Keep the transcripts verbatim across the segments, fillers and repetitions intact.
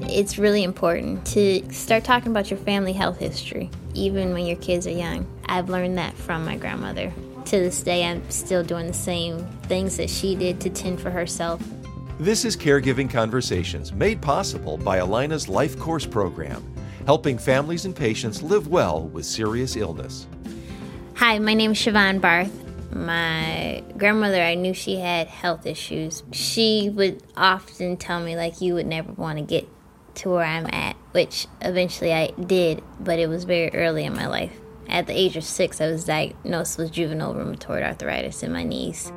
It's really important to start talking about your family health history, even when your kids are young. I've learned that from my grandmother. To this day, I'm still doing the same things that she did to tend for herself. This is Caregiving Conversations, made possible by Allina's Life Course program, helping families and patients live well with serious illness. Hi, my name is Siobhan Barth. My grandmother, I knew she had health issues. She would often tell me, like, you would never want to get to where I'm at, which eventually I did, but it was very early in my life. At the age of six, I was diagnosed with juvenile rheumatoid arthritis in my knees.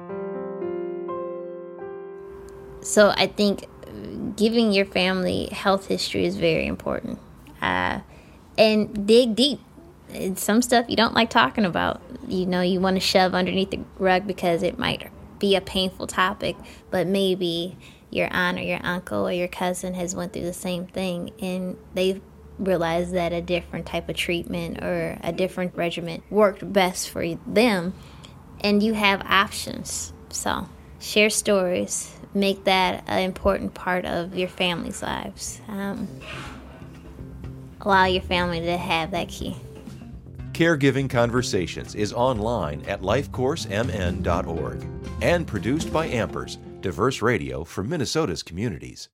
So I think giving your family health history is very important. Uh, and dig deep. It's some stuff you don't like talking about. You know, you want to shove underneath the rug because it might be a painful topic, but maybe your aunt or your uncle or your cousin has went through the same thing, and they've realized that a different type of treatment or a different regimen worked best for them, and you have options. So share stories. Make that an important part of your family's lives. Um, allow your family to have that key. Caregiving Conversations is online at life course m n dot org and produced by Ampers, diverse radio for Minnesota's communities.